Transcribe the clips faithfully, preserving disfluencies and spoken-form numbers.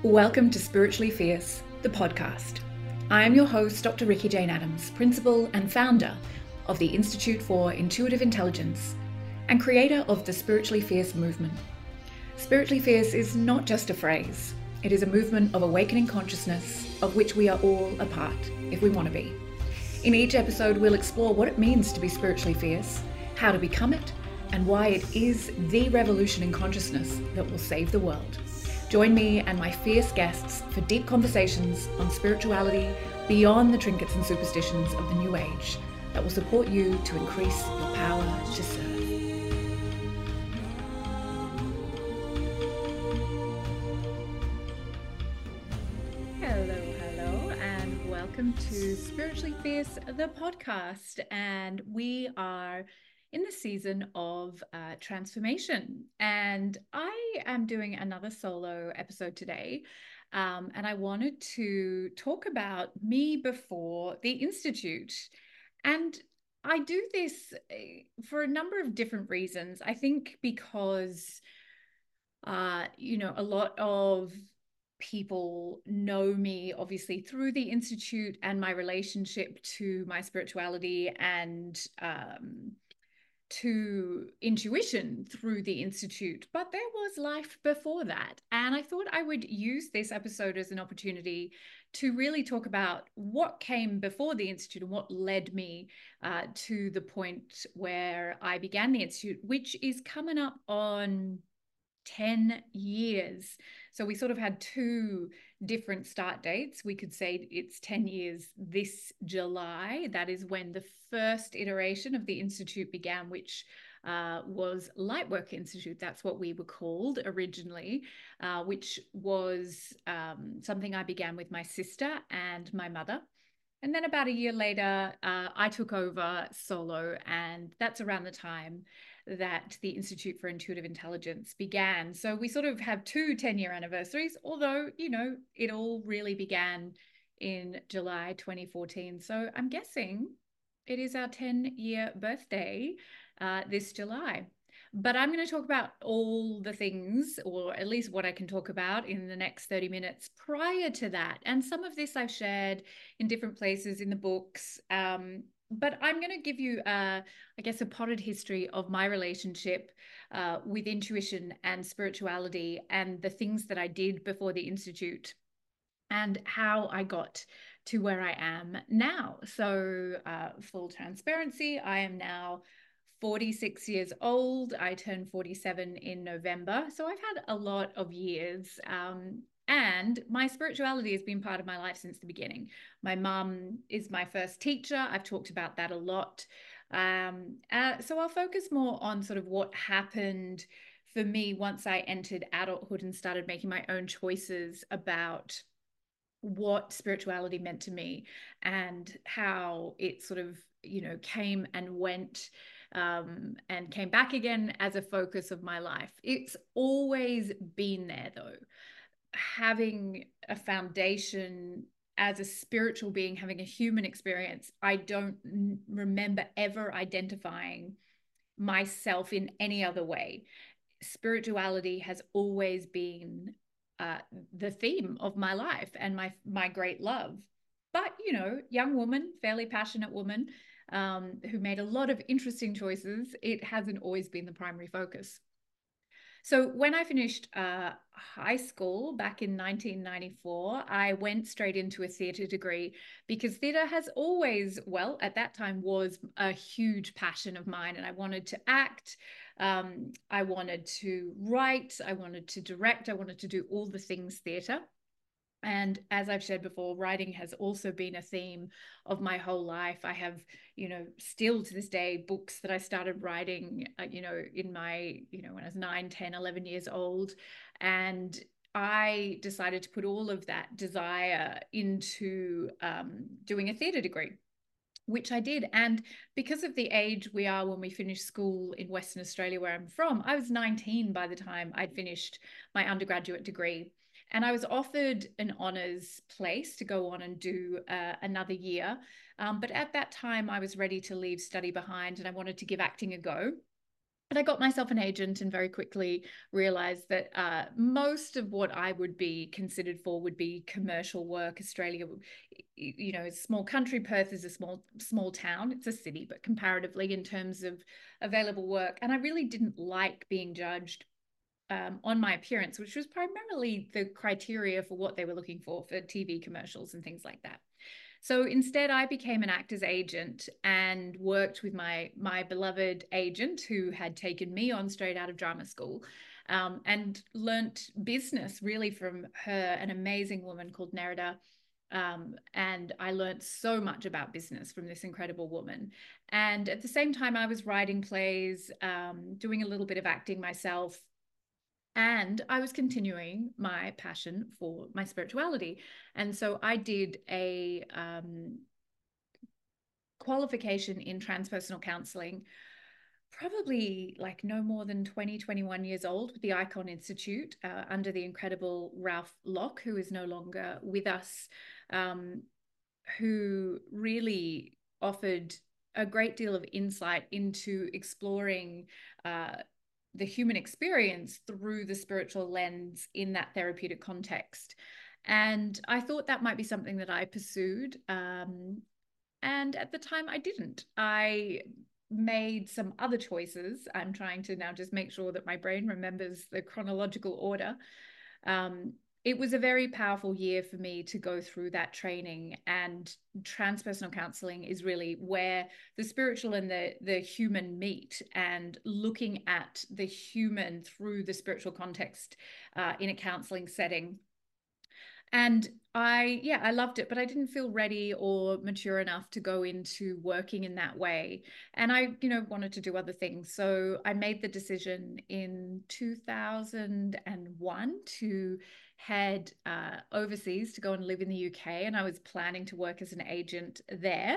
Welcome to Spiritually Fierce, the podcast. I am your host, Doctor Rikki Jane Adams, principal and founder of the Institute for Intuitive Intelligence and creator of the Spiritually Fierce movement. Spiritually Fierce is not just a phrase. It is a movement of awakening consciousness of which we are all a part, if we want to be. In each episode, we'll explore what it means to be spiritually fierce, how to become it, and why it is the revolution in consciousness that will save the world. Join me and my fierce guests for deep conversations on spirituality beyond the trinkets and superstitions of the New Age that will support you to increase your power to serve. Hello, hello, and welcome to Spiritually Fierce, the podcast. And we are in the season of uh, transformation. And I am doing another solo episode today. Um, and I wanted to talk about me before the Institute. And I do this for a number of different reasons. I think because, uh, you know, a lot of people know me obviously through the Institute and my relationship to my spirituality and um, to intuition through the Institute, but there was life before that. And I thought I would use this episode as an opportunity to really talk about what came before the Institute and what led me uh, to the point where I began the Institute, which is coming up on ten years. So we sort of had two different start dates. We could say it's ten years this July. That is when the first iteration of the Institute began, which uh, was Lightwork Institute. That's what we were called originally, uh, which was um, something I began with my sister and my mother. And then about a year later, uh, I took over solo, and that's around the time that the Institute for Intuitive Intelligence began. So we sort of have two ten-year anniversaries, although, you know, it all really began in July twenty fourteen. So I'm guessing it is our ten-year birthday uh, this July. But I'm going to talk about all the things, or at least what I can talk about in the next thirty minutes prior to that. And some of this I've shared in different places in the books. Um, but I'm going to give you, uh, I guess, a potted history of my relationship uh, with intuition and spirituality and the things that I did before the Institute and how I got to where I am now. So uh, full transparency, I am now forty-six years old. I turned forty-seven in November. So I've had a lot of years. Um, and my spirituality has been part of my life since the beginning. My mum is my first teacher. I've talked about that a lot. Um, uh, so I'll focus more on sort of what happened for me once I entered adulthood and started making my own choices about what spirituality meant to me and how it sort of, you know, came and went um, and came back again as a focus of my life. It's always been there though. Having a foundation as a spiritual being, having a human experience, I don't remember ever identifying myself in any other way. Spirituality has always been uh, the theme of my life and my my great love. But, you know, young woman, fairly passionate woman um, who made a lot of interesting choices, it hasn't always been the primary focus. So when I finished uh, high school back in nineteen ninety-four, I went straight into a theatre degree because theatre has always, well, at that time was a huge passion of mine, and I wanted to act. Um, I wanted to write, I wanted to direct, I wanted to do all the things theatre. And as I've shared before, writing has also been a theme of my whole life. I have, you know, still to this day, books that I started writing, uh, you know, in my, you know, when I was nine, ten, eleven years old. And I decided to put all of that desire into um, doing a theatre degree, which I did. And because of the age we are when we finish school in Western Australia, where I'm from, I was nineteen by the time I'd finished my undergraduate degree. And I was offered an honours place to go on and do uh, another year. Um, but at that time, I was ready to leave study behind and I wanted to give acting a go. But I got myself an agent and very quickly realized that uh, most of what I would be considered for would be commercial work. Australia, you know, it's a small country. Perth is a small, small town. It's a city, but comparatively in terms of available work. And I really didn't like being judged um, on my appearance, which was primarily the criteria for what they were looking for for T V commercials and things like that. So instead, I became an actor's agent and worked with my my beloved agent who had taken me on straight out of drama school, um, and learnt business really from her, an amazing woman called Nerida. Um, and I learned so much about business from this incredible woman. And at the same time, I was writing plays, um, doing a little bit of acting myself, and I was continuing my passion for my spirituality. And so I did a um, qualification in transpersonal counseling, probably like no more than twenty, twenty-one years old, with the Icon Institute uh, under the incredible Ralph Locke, who is no longer with us, um, who really offered a great deal of insight into exploring uh, the human experience through the spiritual lens in that therapeutic context. And I thought that might be something that I pursued. Um, and at the time, I didn't. I made some other choices. I'm trying to now just make sure that my brain remembers the chronological order. Um, it was a very powerful year for me to go through that training, and transpersonal counseling is really where the spiritual and the the human meet, and looking at the human through the spiritual context uh, in a counseling setting. And I, yeah, I loved it, but I didn't feel ready or mature enough to go into working in that way. And I, you know, wanted to do other things. So I made the decision in two thousand one to head uh, overseas to go and live in the U K. And I was planning to work as an agent there.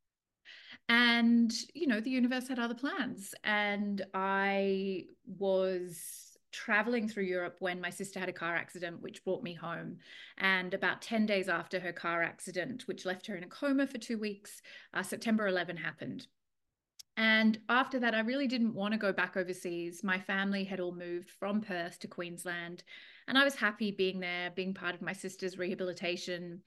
And, you know, the universe had other plans. And I was traveling through Europe when my sister had a car accident, which brought me home. And about ten days after her car accident, which left her in a coma for two weeks, uh, September eleventh happened. And after that, I really didn't want to go back overseas. My family had all moved from Perth to Queensland, and I was happy being there, being part of my sister's rehabilitation,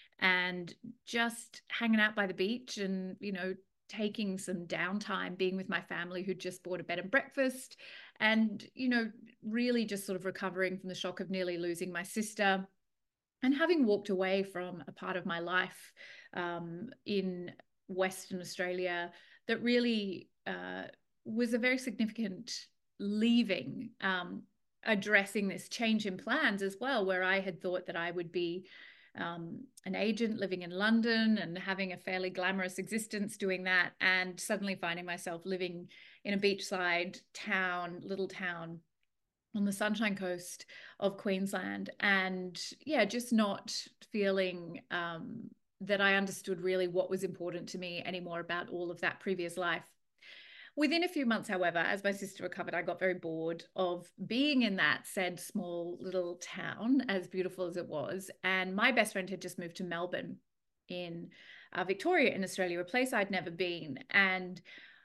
and just hanging out by the beach and, you know, taking some downtime, being with my family who'd just bought a bed and breakfast, and, you know, really just sort of recovering from the shock of nearly losing my sister, and having walked away from a part of my life um, in Western Australia that really uh, was a very significant leaving, um, addressing this change in plans as well, where I had thought that I would be um, an agent living in London and having a fairly glamorous existence doing that, and suddenly finding myself living in a beachside town, little town on the Sunshine Coast of Queensland. And yeah, just not feeling um, that I understood really what was important to me anymore about all of that previous life. Within a few months, however, as my sister recovered, I got very bored of being in that said small little town, as beautiful as it was. And my best friend had just moved to Melbourne in uh, Victoria in Australia, a place I'd never been. And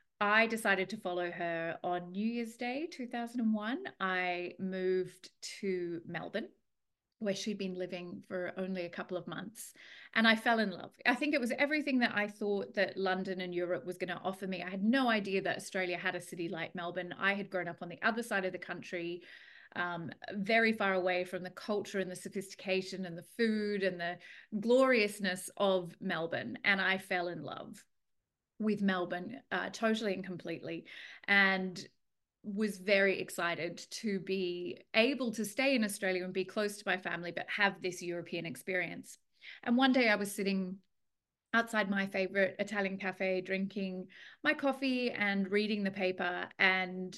I decided to follow her on New Year's Day, two thousand one. I moved to Melbourne, where she'd been living for only a couple of months. And I fell in love. I think it was everything that I thought that London and Europe was going to offer me. I had no idea that Australia had a city like Melbourne. I had grown up on the other side of the country, um, very far away from the culture and the sophistication and the food and the gloriousness of Melbourne. And I fell in love with Melbourne uh, totally and completely, and was very excited to be able to stay in Australia and be close to my family, but have this European experience. And one day I was sitting outside my favorite Italian cafe, drinking my coffee and reading the paper, and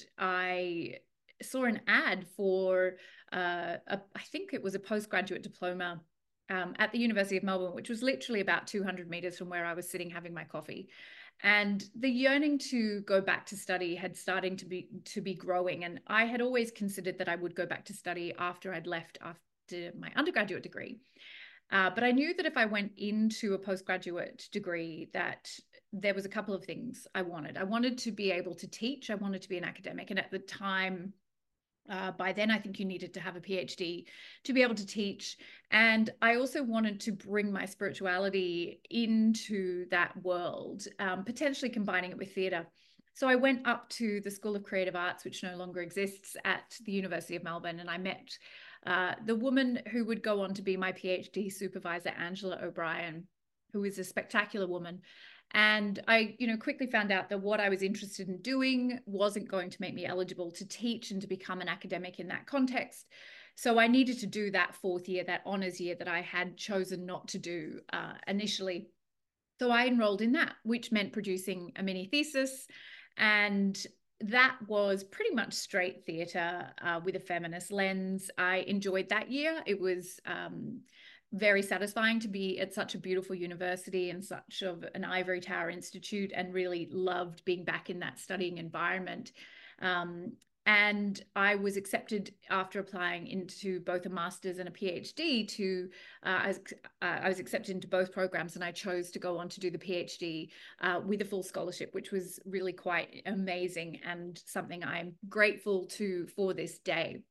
I saw an ad for uh, a, I think it was a postgraduate diploma um, at the University of Melbourne, which was literally about two hundred meters from where I was sitting having my coffee. And the yearning to go back to study had starting to be to be growing. And I had always considered that I would go back to study after I'd left after my undergraduate degree. Uh, but I knew that if I went into a postgraduate degree, that there was a couple of things I wanted. I wanted to be able to teach. I wanted to be an academic. And at the time, uh, by then, I think you needed to have a PhD to be able to teach. And I also wanted to bring my spirituality into that world, um, potentially combining it with theatre. So I went up to the School of Creative Arts, which no longer exists, at the University of Melbourne, and I met uh, the woman who would go on to be my PhD supervisor, Angela O'Brien, who is a spectacular woman. And I, you know, quickly found out that what I was interested in doing wasn't going to make me eligible to teach and to become an academic in that context. So I needed to do that fourth year, that honors year that I had chosen not to do uh, initially. So I enrolled in that, which meant producing a mini thesis. And that was pretty much straight theatre uh, with a feminist lens. I enjoyed that year. It was um, very satisfying to be at such a beautiful university and such of an ivory tower institute, and really loved being back in that studying environment. Um, and I was accepted after applying into both a master's and a PhD to, uh, I, was, uh, I was accepted into both programs, and I chose to go on to do the PhD uh, with a full scholarship, which was really quite amazing and something I'm grateful to for this day.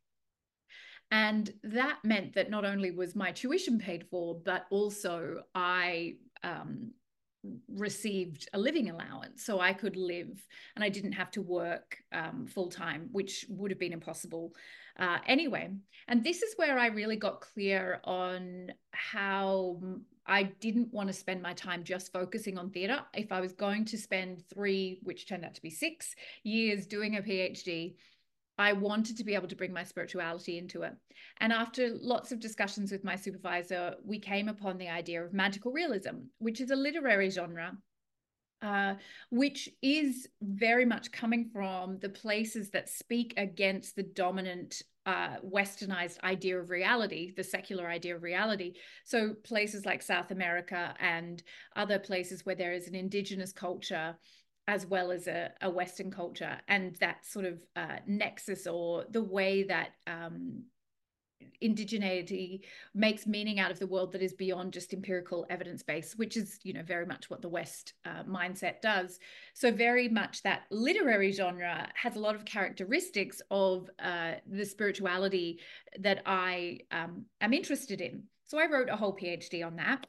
And that meant that not only was my tuition paid for, but also I um, received a living allowance, so I could live and I didn't have to work um, full time, which would have been impossible uh, anyway. And this is where I really got clear on how I didn't want to spend my time just focusing on theatre. If I was going to spend three, which turned out to be six years doing a PhD, I wanted to be able to bring my spirituality into it. And after lots of discussions with my supervisor, we came upon the idea of magical realism, which is a literary genre, uh, which is very much coming from the places that speak against the dominant uh, westernized idea of reality, the secular idea of reality. So places like South America and other places where there is an indigenous culture, as well as a, a Western culture, and that sort of uh, nexus, or the way that um, indigeneity makes meaning out of the world that is beyond just empirical evidence base, which is, you know, very much what the West uh, mindset does. So very much that literary genre has a lot of characteristics of uh, the spirituality that I um, am interested in. So I wrote a whole PhD on that.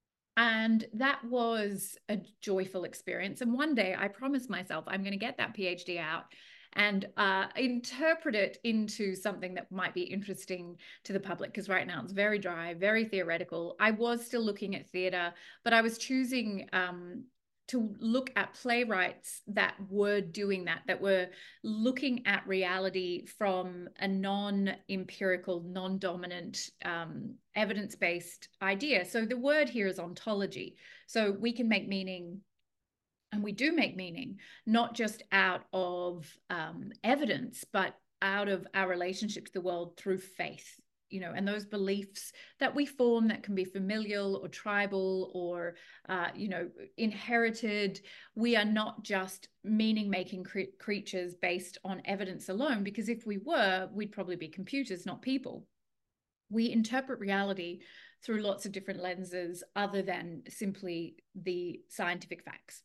And that was a joyful experience. And one day I promised myself I'm going to get that PhD out and uh, interpret it into something that might be interesting to the public, because right now it's very dry, very theoretical. I was still looking at theatre, but I was choosing um, to look at playwrights that were doing that, that were looking at reality from a non-empirical, non-dominant, um, evidence-based idea. So the word here is ontology. So we can make meaning, and we do make meaning, not just out of um, evidence, but out of our relationship to the world through faith. You know, and those beliefs that we form that can be familial or tribal or, uh, you know, inherited. We are not just meaning-making cre- creatures based on evidence alone, because if we were, we'd probably be computers, not people. We interpret reality through lots of different lenses other than simply the scientific facts.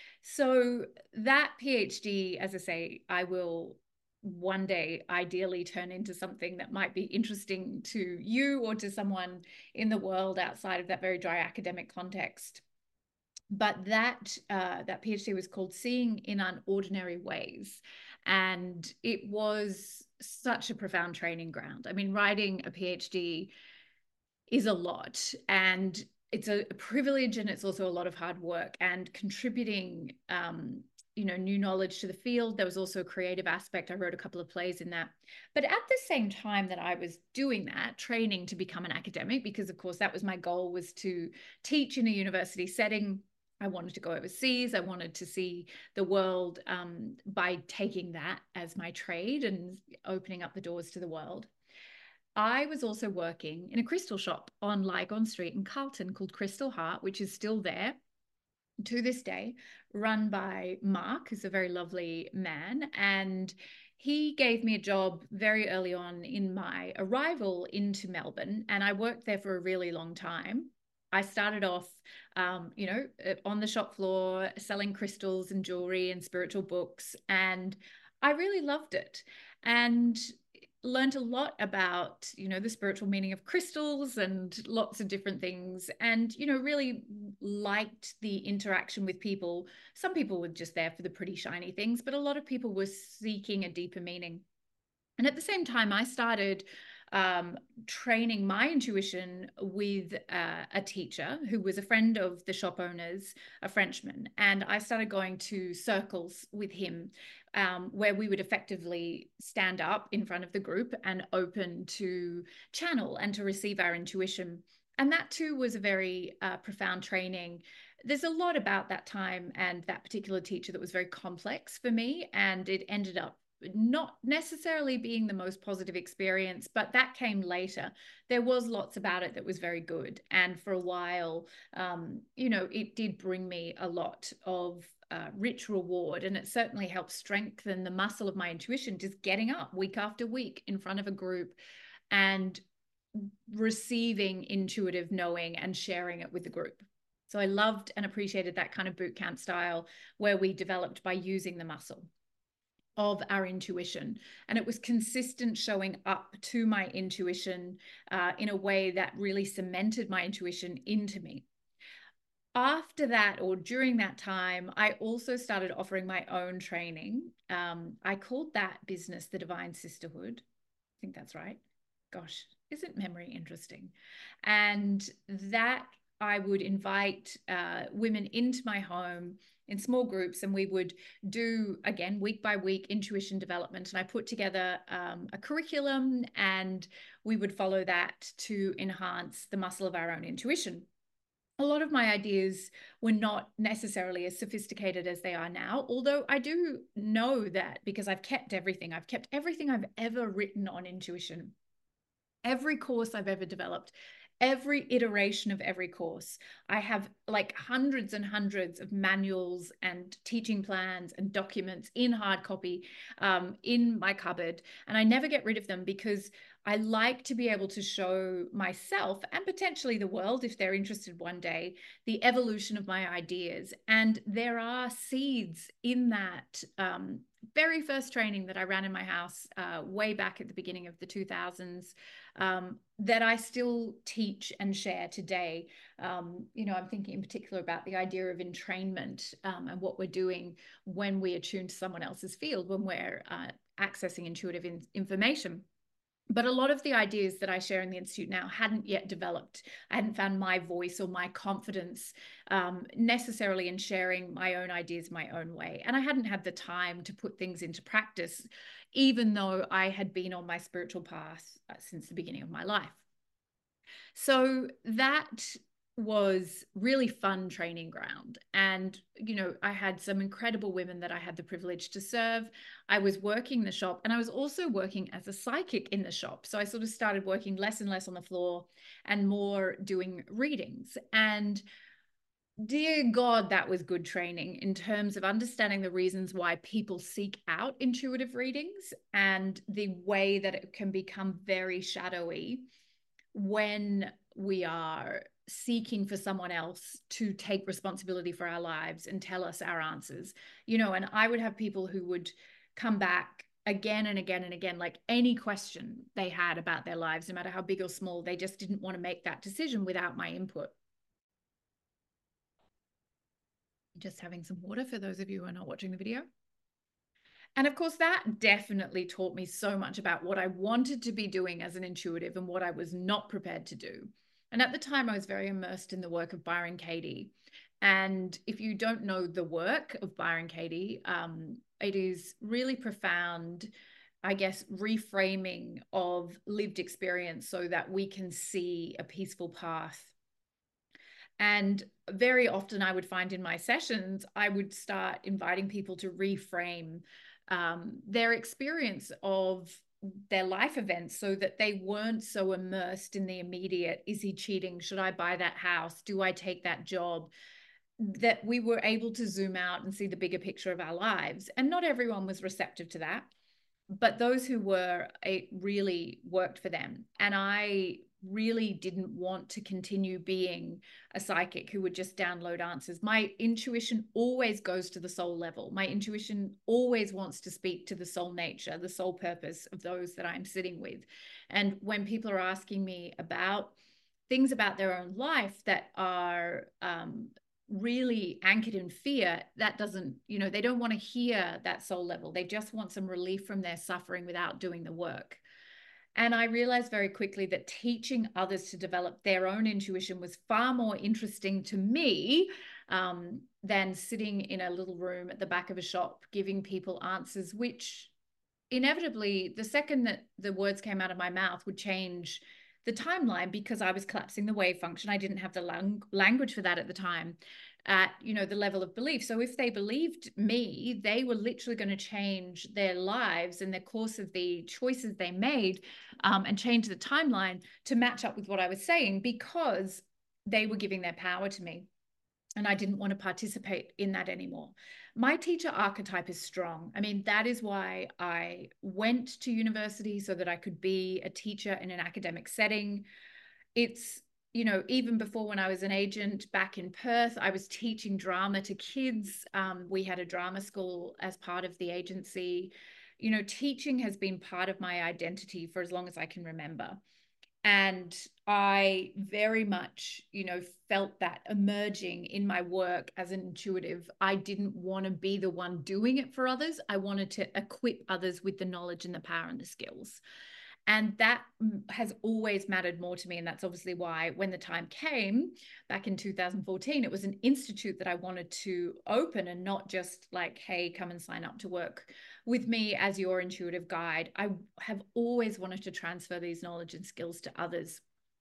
So that PhD, as I say, I will one day ideally turn into something that might be interesting to you or to someone in the world outside of that very dry academic context. But that uh, that PhD was called Seeing in Unordinary Ways. And it was such a profound training ground. I mean, writing a PhD is a lot, and it's a privilege, and it's also a lot of hard work, and contributing um, you know, new knowledge to the field. There was also a creative aspect. I wrote a couple of plays in that. But at the same time that I was doing that, training to become an academic, because of course that was my goal, was to teach in a university setting. I wanted to go overseas. I wanted to see the world um, by taking that as my trade and opening up the doors to the world. I was also working in a crystal shop on Lygon Street in Carlton called Crystal Heart, which is still there to this day, run by Mark, who's a very lovely man. And he gave me a job very early on in my arrival into Melbourne, and I worked there for a really long time. I started off, um, you know, on the shop floor selling crystals and jewelry and spiritual books. And I really loved it. And learned a lot about, you know, the spiritual meaning of crystals and lots of different things, and, you know, really liked the interaction with people. Some people were just there for the pretty shiny things, but a lot of people were seeking a deeper meaning. And at the same time, I started um, training my intuition with uh, a teacher who was a friend of the shop owners, a Frenchman. And I started going to circles with him, um, where we would effectively stand up in front of the group and open to channel and to receive our intuition. And that too was a very uh, profound training. There's a lot about that time and that particular teacher that was very complex for me, and it ended up not necessarily being the most positive experience, but that came later. There was lots about it that was very good. And for a while, um, you know, it did bring me a lot of uh, rich reward. And it certainly helped strengthen the muscle of my intuition, just getting up week after week in front of a group and receiving intuitive knowing and sharing it with the group. So I loved and appreciated that kind of boot camp style where we developed by using the muscle of our intuition. And it was consistent showing up to my intuition uh, in a way that really cemented my intuition into me. After that, or during that time, I also started offering my own training. Um, I called that business the Divine Sisterhood. I think that's right. Gosh, isn't memory interesting? And that I would invite uh, women into my home in small groups, and we would do, again, week by week intuition development. And I put together um, a curriculum, and we would follow that to enhance the muscle of our own intuition. A lot of my ideas were not necessarily as sophisticated as they are now, although I do know that because I've kept everything. I've kept everything I've ever written on intuition. Every course I've ever developed, every iteration of every course. I have like hundreds and hundreds of manuals and teaching plans and documents in hard copy um, in my cupboard. And I never get rid of them because I like to be able to show myself and potentially the world, if they're interested one day, the evolution of my ideas. And there are seeds in that um, very first training that I ran in my house uh, way back at the beginning of the two thousands um, that I still teach and share today. Um, you know, I'm thinking in particular about the idea of entrainment um, and what we're doing when we attune to someone else's field, when we're uh, accessing intuitive in information. But a lot of the ideas that I share in the Institute now hadn't yet developed. I hadn't found my voice or my confidence um, necessarily in sharing my own ideas my own way. And I hadn't had the time to put things into practice, even though I had been on my spiritual path uh, since the beginning of my life. So that was really fun training ground. And, you know, I had some incredible women that I had the privilege to serve. I was working the shop, and I was also working as a psychic in the shop. So I sort of started working less and less on the floor and more doing readings. And dear God, that was good training in terms of understanding the reasons why people seek out intuitive readings and the way that it can become very shadowy when we are seeking for someone else to take responsibility for our lives and tell us our answers. You know, and I would have people who would come back again and again and again, like any question they had about their lives, no matter how big or small, they just didn't want to make that decision without my input. Just having some water for those of you who are not watching the video. And of course, that definitely taught me so much about what I wanted to be doing as an intuitive and what I was not prepared to do. And at the time, I was very immersed in the work of Byron Katie. And if you don't know the work of Byron Katie, um, it is really profound, I guess, reframing of lived experience so that we can see a peaceful path. And very often I would find in my sessions, I would start inviting people to reframe um, their experience of their life events so that they weren't so immersed in the immediate. Is he cheating? Should I buy that house? Do I take that job? That we were able to zoom out and see the bigger picture of our lives. And not everyone was receptive to that. but those who were, it really worked for them. And I really didn't want to continue being a psychic who would just download answers. My intuition always goes to the soul level. My intuition always wants to speak to the soul nature, the soul purpose of those that I'm sitting with. And when people are asking me about things about their own life that are um, really anchored in fear, that doesn't, you know, they don't want to hear that soul level. They just want some relief from their suffering without doing the work. And I realized very quickly that teaching others to develop their own intuition was far more interesting to me um, than sitting in a little room at the back of a shop giving people answers, which inevitably, the second that the words came out of my mouth, would change the timeline, because I was collapsing the wave function. I didn't have the lang- language for that at the time, at, you know, the level of belief. So if they believed me, they were literally going to change their lives and the course of the choices they made, um, and change the timeline to match up with what I was saying, because they were giving their power to me. And I didn't want to participate in that anymore. My teacher archetype is strong. I mean, that is why I went to university, so that I could be a teacher in an academic setting. It's, you know, even before, when I was an agent back in Perth, I was teaching drama to kids. Um, we had a drama school as part of the agency. You know, teaching has been part of my identity for as long as I can remember. And I very much, you know, felt that emerging in my work as an intuitive. I didn't want to be the one doing it for others. I wanted to equip others with the knowledge and the power and the skills. And that has always mattered more to me. And that's obviously why, when the time came back in two thousand fourteen, it was an institute that I wanted to open, and not just like, hey, come and sign up to work with me as your intuitive guide. I have always wanted to transfer these knowledge and skills to others.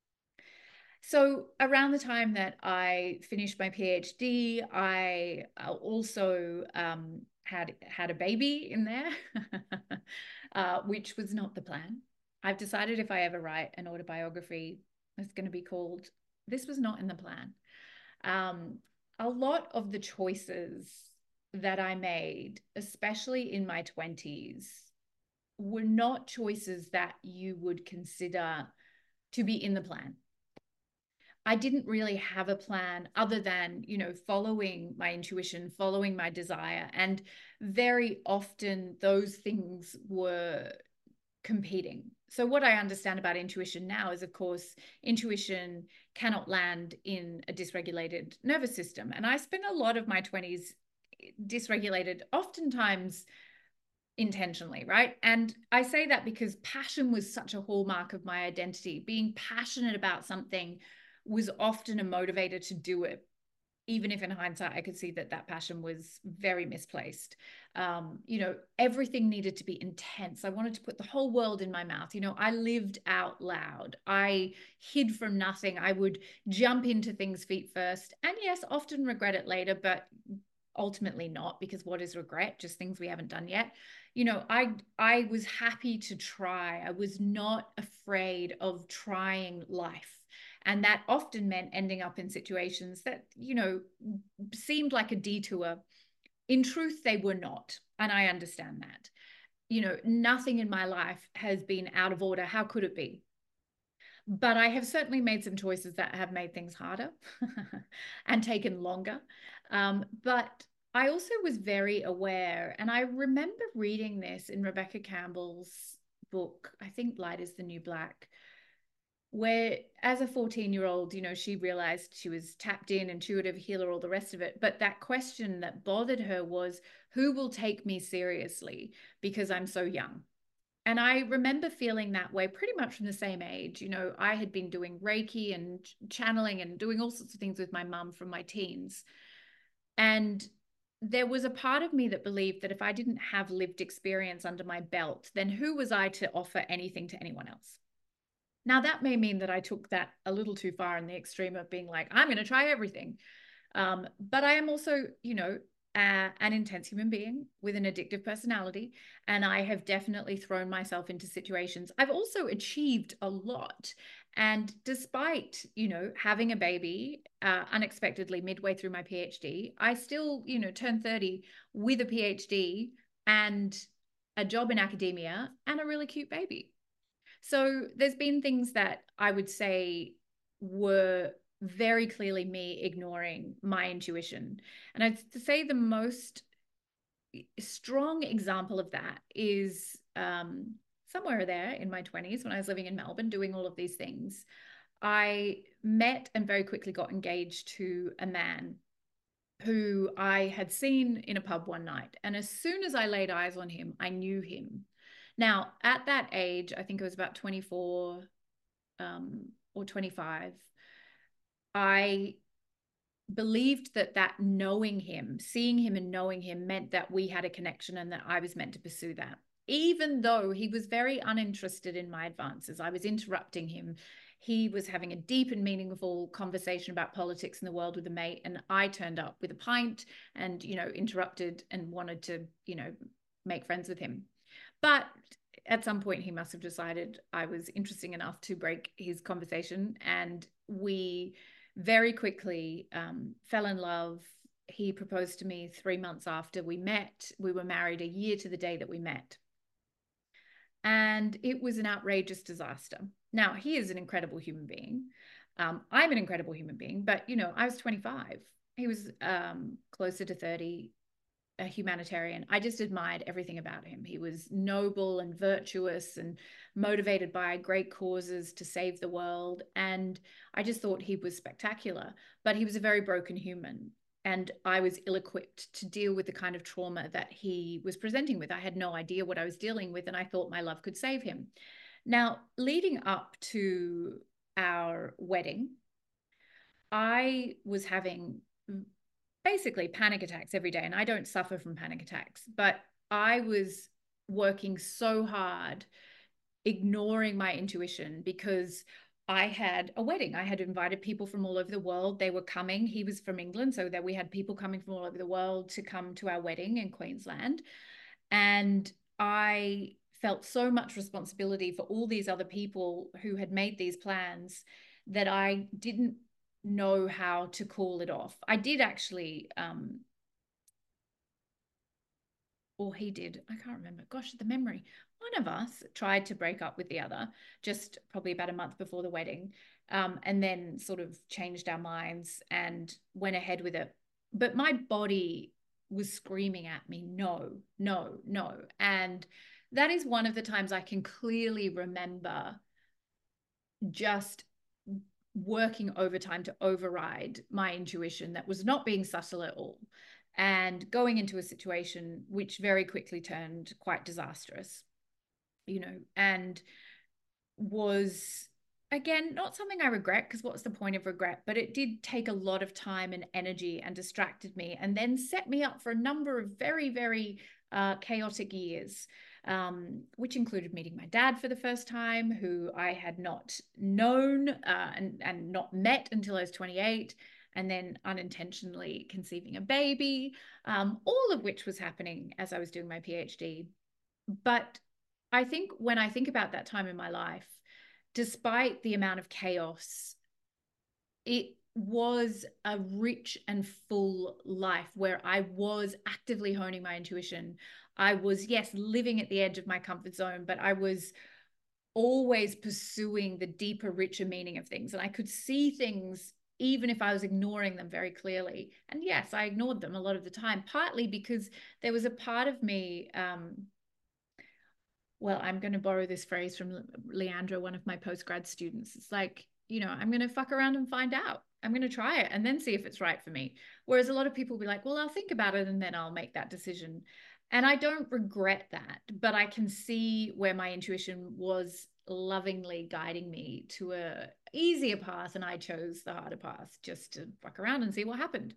So around the time that I finished my PhD, I also um, had had a baby in there, uh, which was not the plan. I've decided, if I ever write an autobiography, it's going to be called "This Was Not in the Plan." Um, a lot of the choices that I made, especially in my twenties, were not choices that you would consider to be in the plan. I didn't really have a plan other than, you know, following my intuition, following my desire. And very often those things were competing. So what I understand about intuition now is, of course, intuition cannot land in a dysregulated nervous system. And I spent a lot of my twenties dysregulated, oftentimes intentionally, right? And I say that because passion was such a hallmark of my identity. Being passionate about something was often a motivator to do it, even if in hindsight I could see that that passion was very misplaced. Um, you know, everything needed to be intense. I wanted to put the whole world in my mouth. You know, I lived out loud. I hid from nothing. I would jump into things feet first. And yes, often regret it later, but ultimately not, because what is regret? Just things we haven't done yet. You know, I I was happy to try. I was not afraid of trying life. And that often meant ending up in situations that, you know, seemed like a detour. In truth, they were not. And I understand that. You know, nothing in my life has been out of order. How could it be? But I have certainly made some choices that have made things harder and taken longer. Um, but I also was very aware, and I remember reading this in Rebecca Campbell's book, I think Light is the New Black, where as a fourteen year old, you know, she realized she was tapped in, intuitive healer, all the rest of it. But that question that bothered her was, who will take me seriously because I'm so young? And I remember feeling that way pretty much from the same age. You know, I had been doing Reiki and channeling and doing all sorts of things with my mum from my teens. And there was a part of me that believed that if I didn't have lived experience under my belt, then who was I to offer anything to anyone else? Now, that may mean that I took that a little too far in the extreme of being like, I'm going to try everything. Um, but I am also, you know, uh, an intense human being with an addictive personality. And I have definitely thrown myself into situations. I've also achieved a lot. And despite, you know, having a baby uh, unexpectedly midway through my PhD, I still, you know, turned thirty with a PhD and a job in academia, and a really cute baby. So there's been things that I would say were very clearly me ignoring my intuition. And I'd say the most strong example of that is um, somewhere there in my twenties when I was living in Melbourne doing all of these things. I met and very quickly got engaged to a man who I had seen in a pub one night. And as soon as I laid eyes on him, I knew him. Now, at that age, I think it was about twenty-four um, or twenty-five, I believed that that knowing him, seeing him and knowing him meant that we had a connection and that I was meant to pursue that. Even though he was very uninterested in my advances, I was interrupting him. He was having a deep and meaningful conversation about politics in the world with a mate, and I turned up with a pint and, you know, interrupted and wanted to, you know, make friends with him. But at some point, he must have decided I was interesting enough to break his conversation, and we very quickly um, fell in love. He proposed to me three months after we met. We were married a year to the day that we met. And it was an outrageous disaster. Now, he is an incredible human being. Um, I'm an incredible human being, but, you know, I was twenty-five. He was um, closer to thirty, a humanitarian. I just admired everything about him. He was noble and virtuous and motivated by great causes to save the world. And I just thought he was spectacular, but he was a very broken human. And I was ill-equipped to deal with the kind of trauma that he was presenting with. I had no idea what I was dealing with, and I thought my love could save him. Now, leading up to our wedding, I was having basically panic attacks every day. And I don't suffer from panic attacks, but I was working so hard, ignoring my intuition because I had a wedding. I had invited people from all over the world. They were coming. He was from England, so that we had people coming from all over the world to come to our wedding in Queensland. And I felt so much responsibility for all these other people who had made these plans that I didn't know how to call it off. I did actually, um, or he did, I can't remember. Gosh, the memory. One of us tried to break up with the other just probably about a month before the wedding, um, and then sort of changed our minds and went ahead with it. But my body was screaming at me, no, no, no. And that is one of the times I can clearly remember just working overtime to override my intuition that was not being subtle at all, and going into a situation which very quickly turned quite disastrous, you know, and was, again, not something I regret, because what's the point of regret? But it did take a lot of time and energy and distracted me, and then set me up for a number of very, very uh, chaotic years. Um, which included meeting my dad for the first time, who I had not known uh, and, and not met until I was twenty-eight, and then unintentionally conceiving a baby, um, all of which was happening as I was doing my PhD. But I think when I think about that time in my life, despite the amount of chaos, it was a rich and full life where I was actively honing my intuition. I was, yes, living at the edge of my comfort zone, but I was always pursuing the deeper, richer meaning of things. And I could see things even if I was ignoring them very clearly. And yes, I ignored them a lot of the time, partly because there was a part of me, um, well, I'm going to borrow this phrase from Leandra, one of my postgrad students. It's like, you know, I'm going to fuck around and find out. I'm going to try it and then see if it's right for me. Whereas a lot of people will be like, well, I'll think about it and then I'll make that decision. And I don't regret that, but I can see where my intuition was lovingly guiding me to a easier path, and I chose the harder path just to fuck around and see what happened.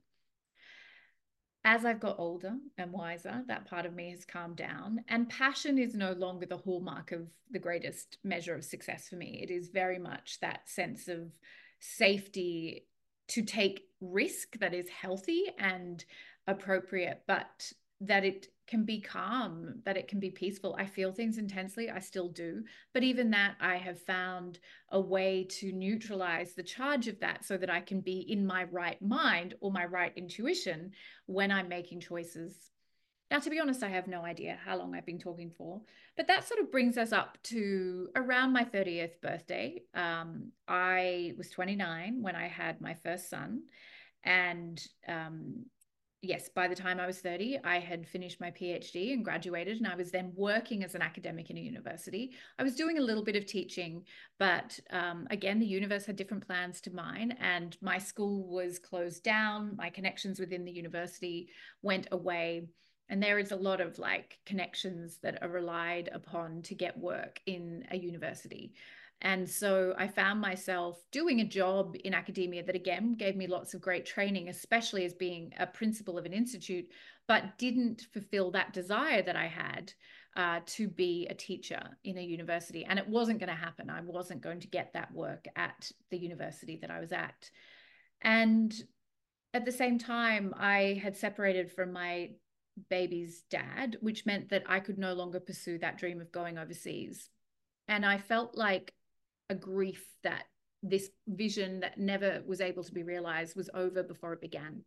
As I've got older and wiser, that part of me has calmed down, and passion is no longer the hallmark of the greatest measure of success for me. It is very much that sense of safety to take risk that is healthy and appropriate, but that it can be calm, that it can be peaceful. I feel things intensely, I still do, but even that, I have found a way to neutralize the charge of that so that I can be in my right mind or my right intuition when I'm making choices. Now, to be honest, I have no idea how long I've been talking for, but that sort of brings us up to around my thirtieth birthday. Um, I was twenty-nine when I had my first son. And um, yes, by the time I was thirty, I had finished my PhD and graduated, and I was then working as an academic in a university. I was doing a little bit of teaching, but um, again, the universe had different plans to mine, and my school was closed down. My connections within the university went away. And there is a lot of like connections that are relied upon to get work in a university. And so I found myself doing a job in academia that, again, gave me lots of great training, especially as being a principal of an institute, but didn't fulfill that desire that I had uh, to be a teacher in a university. And it wasn't going to happen. I wasn't going to get that work at the university that I was at. And at the same time, I had separated from my baby's dad, which meant that I could no longer pursue that dream of going overseas. And I felt like a grief that this vision that never was able to be realized was over before it began.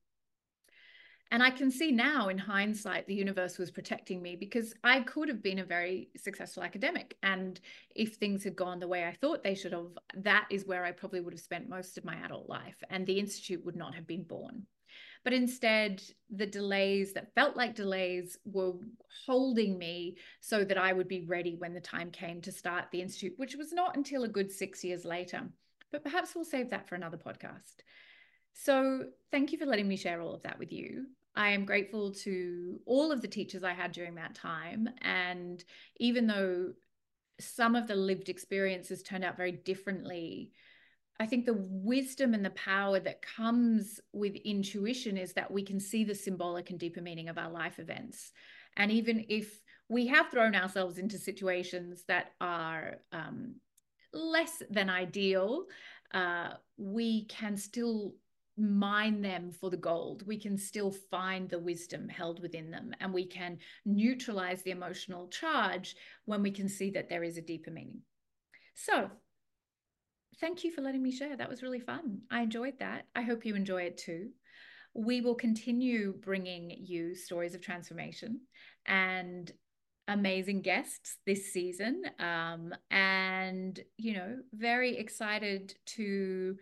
And I can see now in hindsight, the universe was protecting me, because I could have been a very successful academic. And if things had gone the way I thought they should have, that is where I probably would have spent most of my adult life, and the institute would not have been born. But instead, the delays that felt like delays were holding me so that I would be ready when the time came to start the institute, which was not until a good six years later. But perhaps we'll save that for another podcast. So thank you for letting me share all of that with you. I am grateful to all of the teachers I had during that time. And even though some of the lived experiences turned out very differently, I think the wisdom and the power that comes with intuition is that we can see the symbolic and deeper meaning of our life events. And even if we have thrown ourselves into situations that are um, less than ideal, uh, we can still mine them for the gold. We can still find the wisdom held within them, and we can neutralize the emotional charge when we can see that there is a deeper meaning. So, thank you for letting me share. That was really fun. I enjoyed that. I hope you enjoy it too. We will continue bringing you stories of transformation and amazing guests this season. Um, and, you know, very excited to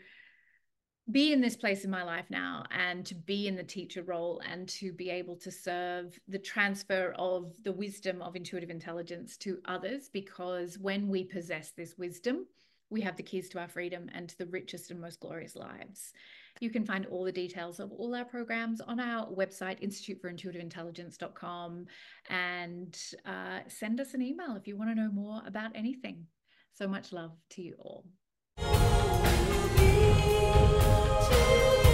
be in this place in my life now, and to be in the teacher role, and to be able to serve the transfer of the wisdom of intuitive intelligence to others. Because when we possess this wisdom, we have the keys to our freedom and to the richest and most glorious lives. You can find all the details of all our programs on our website, institute for intuitive intelligence dot com, and uh, send us an email if you want to know more about anything. So much love to you all.